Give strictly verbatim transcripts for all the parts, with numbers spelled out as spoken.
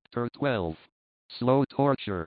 Chapter twelve. Slow Torture.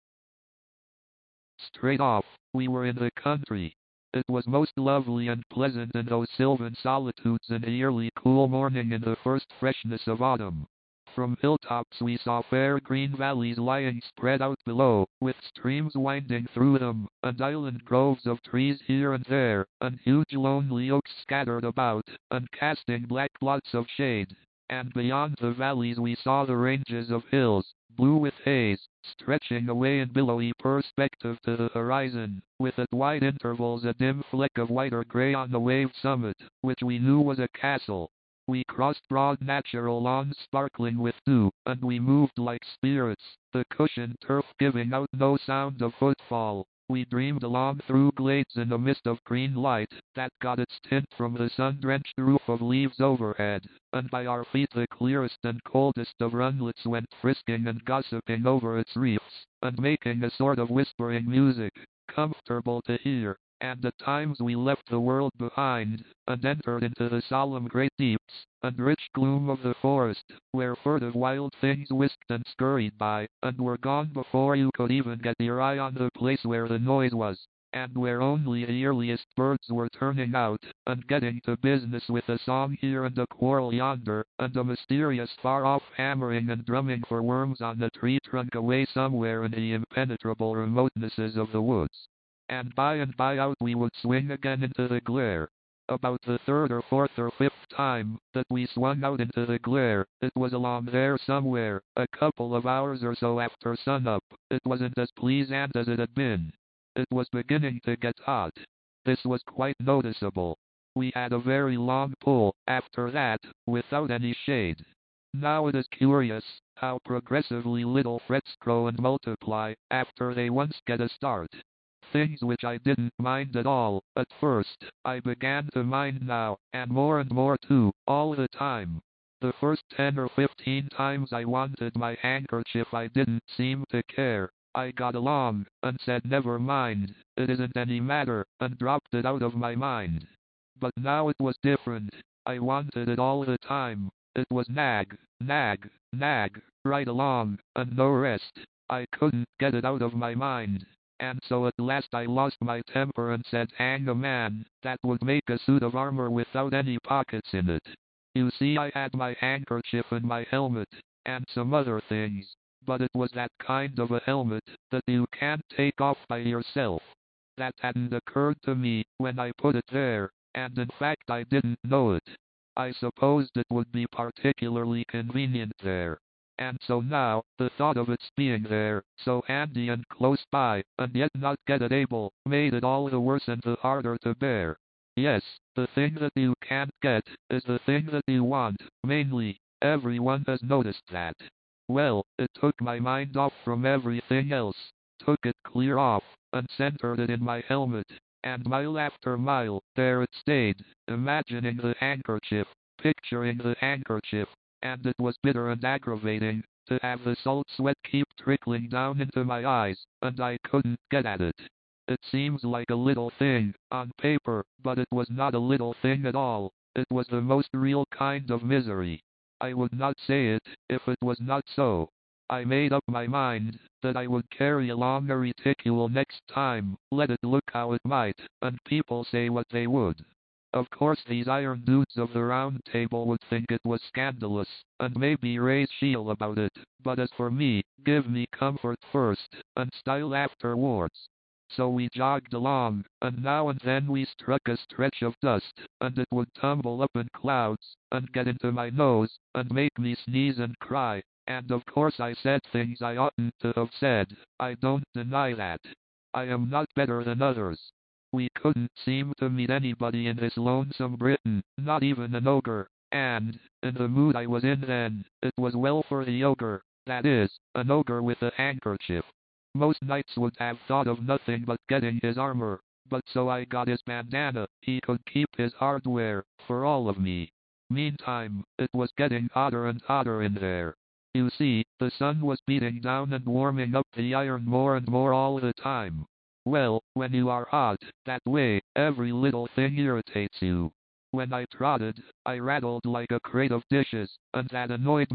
Straight off, we were in the country. It was most lovely and pleasant in those sylvan solitudes in the early cool morning in the first freshness of autumn. From hilltops we saw fair green valleys lying spread out below, with streams winding through them, and island groves of trees here and there, and huge lonely oaks scattered about, and casting black blots of shade. And beyond the valleys we saw the ranges of hills, blue with haze, stretching away in billowy perspective to the horizon, with at wide intervals a dim fleck of white or grey on the wave summit, which we knew was a castle. We crossed broad natural lawns sparkling with dew, and we moved like spirits, the cushioned turf giving out no sound of footfall. We dreamed along through glades in a mist of green light, that got its tint from the sun-drenched roof of leaves overhead, and by our feet the clearest and coldest of runlets went frisking and gossiping over its reefs, and making a sort of whispering music, comfortable to hear. And at times we left the world behind, and entered into the solemn great deeps, and rich gloom of the forest, where furtive wild things whisked and scurried by, and were gone before you could even get your eye on the place where the noise was, and where only the earliest birds were turning out, and getting to business with a song here and a quarrel yonder, and a mysterious far-off hammering and drumming for worms on the tree trunk away somewhere in the impenetrable remotenesses of the woods. And by and by out we would swing again into the glare. About the third or fourth or fifth time that we swung out into the glare, it was along there somewhere, a couple of hours or so after sunup. It wasn't as pleasant as it had been. It was beginning to get hot. This was quite noticeable. We had a very long pull, after that, without any shade. Now it is curious, how progressively little frets grow and multiply, after they once get a start. Things which I didn't mind at all, at first, I began to mind now, and more and more too, all the time. The first ten or fifteen times I wanted my handkerchief I didn't seem to care. I got along, and said never mind, it isn't any matter, and dropped it out of my mind. But now it was different. I wanted it all the time. It was nag, nag, nag, right along, and no rest. I couldn't get it out of my mind. And so at last I lost my temper and said hang a man, that would make a suit of armor without any pockets in it. You see I had my handkerchief and my helmet, and some other things, but it was that kind of a helmet that you can't take off by yourself. That hadn't occurred to me when I put it there, and in fact I didn't know it. I supposed it would be particularly convenient there. And so now, the thought of its being there, so handy and close by, and yet not get it able, made it all the worse and the harder to bear. Yes, the thing that you can't get, is the thing that you want, mainly. Everyone has noticed that. Well, it took my mind off from everything else, took it clear off, and centered it in my helmet, and mile after mile, there it stayed, imagining the handkerchief, picturing the handkerchief. And it was bitter and aggravating, to have the salt sweat keep trickling down into my eyes, and I couldn't get at it. It seems like a little thing, on paper, but it was not a little thing at all. It was the most real kind of misery. I would not say it, if it was not so. I made up my mind, that I would carry along a reticule next time, let it look how it might, and people say what they would. Of course these iron dudes of the round table would think it was scandalous, and maybe raise shield about it, but as for me, give me comfort first, and style afterwards. So we jogged along, and now and then we struck a stretch of dust, and it would tumble up in clouds, and get into my nose, and make me sneeze and cry, and of course I said things I oughtn't to have said. I don't deny that. I am not better than others. We couldn't seem to meet anybody in this lonesome Britain, not even an ogre, and, in the mood I was in then, it was well for the ogre, that is, an ogre with a handkerchief. Most knights would have thought of nothing but getting his armor, but so I got his bandana, he could keep his hardware, for all of me. Meantime, it was getting hotter and hotter in there. You see, the sun was beating down and warming up the iron more and more all the time. Well, when you are hot, that way, every little thing irritates you. When I trotted, I rattled like a crate of dishes, and that annoyed me.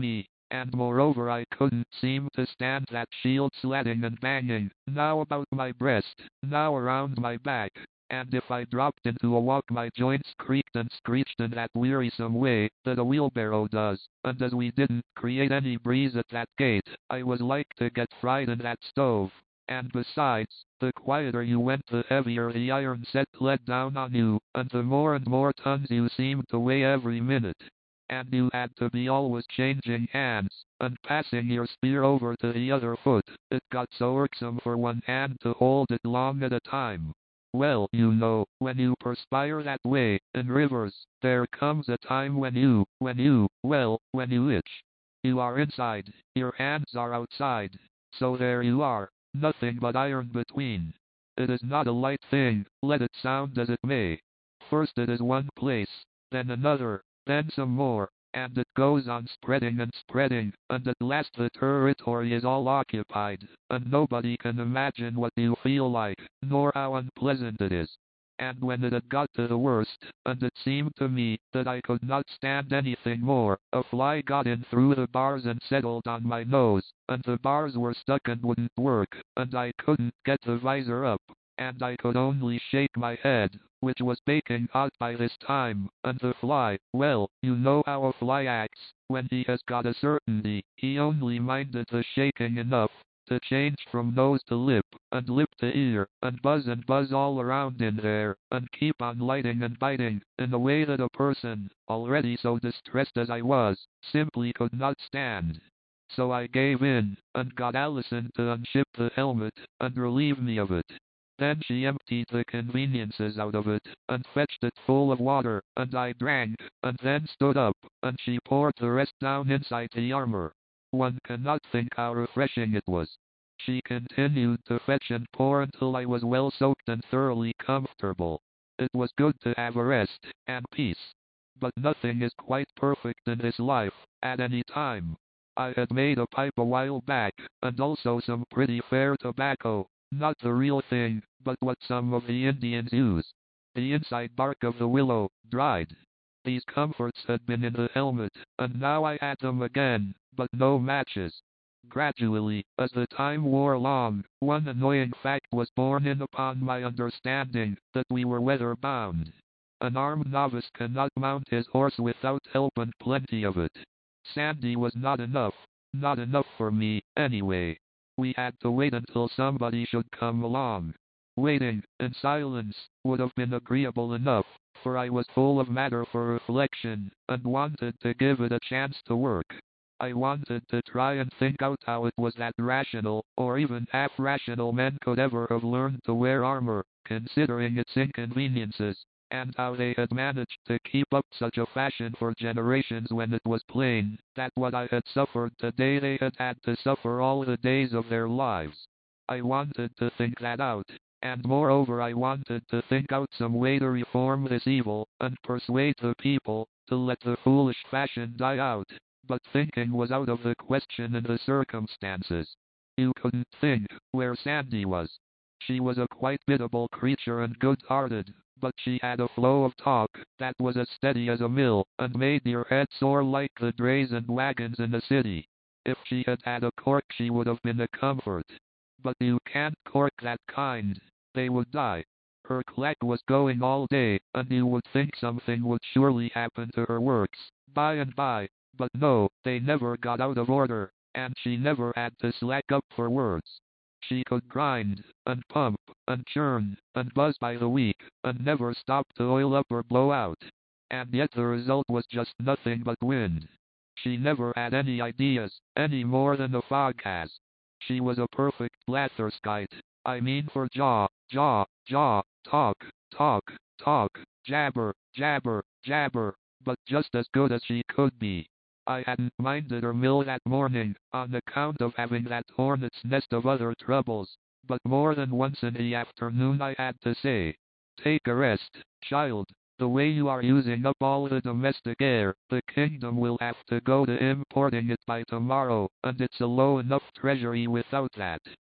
and moreover I couldn't seem to stand that shield slatting and banging, now about my breast, now around my back, and if I dropped into a walk my joints creaked and screeched in that wearisome way that a wheelbarrow does, and as we didn't create any breeze at that gate, I was like to get fried in that stove. And besides, the quieter you went the heavier the iron set let down on you, and the more and more tons you seemed to weigh every minute. And you had to be always changing hands, and passing your spear over to the other foot. It got so irksome for one hand to hold it long at a time. Well, you know, when you perspire that way, in rivers, there comes a time when you, when you, well, when you itch. You are inside, your hands are outside. So there you are, nothing but iron between. It is not a light thing, let it sound as it may. First it is one place, then another, then some more, and it goes on spreading and spreading, and at last the territory is all occupied, and nobody can imagine what you feel like, nor how unpleasant it is. And when it had got to the worst, and it seemed to me that I could not stand anything more, a fly got in through the bars and settled on my nose, and the bars were stuck and wouldn't work, and I couldn't get the visor up, and I could only shake my head, which was baking hot by this time, and the fly, well, you know how a fly acts, when he has got a certainty, he only minded the shaking enough to change from nose to lip, and lip to ear, and buzz and buzz all around in there, and keep on lighting and biting, in a way that a person, already so distressed as I was, simply could not stand. So I gave in, and got Allison to unship the helmet, and relieve me of it. Then she emptied the conveniences out of it, and fetched it full of water, and I drank, and then stood up, and she poured the rest down inside the armor. One cannot think how refreshing it was. She continued to fetch and pour until I was well soaked and thoroughly comfortable. It was good to have a rest, and peace. But nothing is quite perfect in this life, at any time. I had made a pipe a while back, and also some pretty fair tobacco, not the real thing, but what some of the Indians use. The inside bark of the willow, dried. These comforts had been in the helmet, and now I had them again, but no matches. Gradually, as the time wore along, one annoying fact was borne in upon my understanding, that we were weather-bound. An armed novice cannot mount his horse without help and plenty of it. Sandy was not enough, not enough for me, anyway. We had to wait until somebody should come along. Waiting, in silence, would have been agreeable enough, for I was full of matter for reflection, and wanted to give it a chance to work. I wanted to try and think out how it was that rational, or even half-rational men could ever have learned to wear armor, considering its inconveniences, and how they had managed to keep up such a fashion for generations when it was plain that what I had suffered today they had had to suffer all the days of their lives. I wanted to think that out, and moreover I wanted to think out some way to reform this evil, and persuade the people to let the foolish fashion die out. But thinking was out of the question in the circumstances. You couldn't think where Sandy was. She was a quite biddable creature and good-hearted, but she had a flow of talk that was as steady as a mill, and made your head sore like the drays and wagons in the city. If she had had a cork she would have been a comfort. But you can't cork that kind. They would die. Her clack was going all day, and you would think something would surely happen to her works, by and by. But no, they never got out of order, and she never had to slack up for words. She could grind, and pump, and churn, and buzz by the week, and never stop to oil up or blow out. And yet the result was just nothing but wind. She never had any ideas, any more than a fog has. She was a perfect blatherskite. I mean for jaw, jaw, jaw, talk, talk, talk, jabber, jabber, jabber, but just as good as she could be. I hadn't minded her mill that morning, on account of having that hornet's nest of other troubles, but more than once in the afternoon I had to say, "Take a rest, child. The way you are using up all the domestic air, the kingdom will have to go to importing it by tomorrow, and it's a low enough treasury without that."